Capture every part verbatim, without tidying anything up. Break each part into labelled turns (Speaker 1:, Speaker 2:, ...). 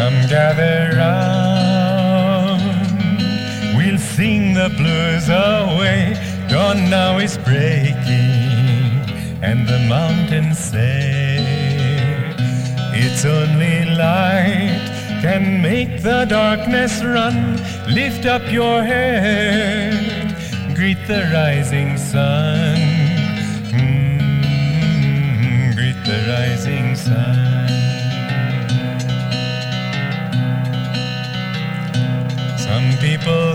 Speaker 1: Come gather round, we'll sing the blues away. Dawn now is breaking, and the mountains say, it's only light can make the darkness run. Lift up your head, greet the rising sun. Mm, greet the rising sun. Some people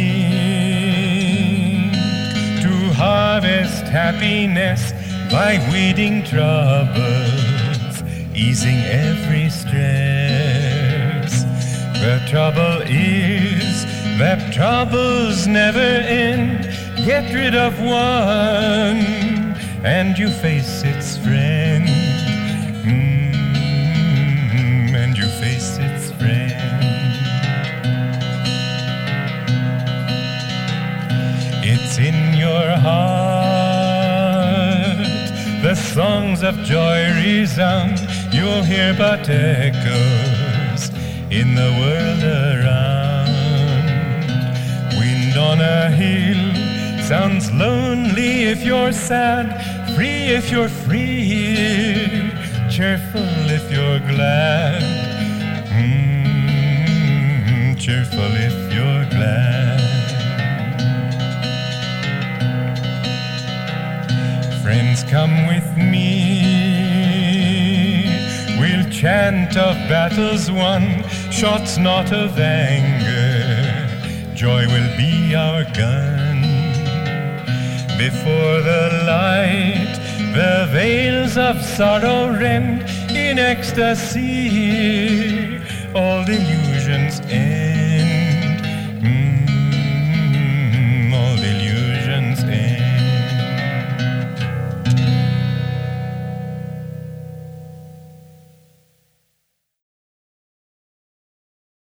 Speaker 1: think to harvest happiness by weeding troubles, easing every stress. The trouble is that troubles never end. Get rid of one and you face its friend. Mm, and you face its friend. It's in your heart, the songs of joy resound. You'll hear but echoes in the world around. Wind on a hill sounds lonely if you're sad, free if you're free, cheerful if you're glad. Mm, cheerful if you're glad. Friends, come with me. We'll chant of battles won, shots not of anger. Joy will be our gun. Before the light, the veils of sorrow rend. In ecstasy, all delusions end. Mm.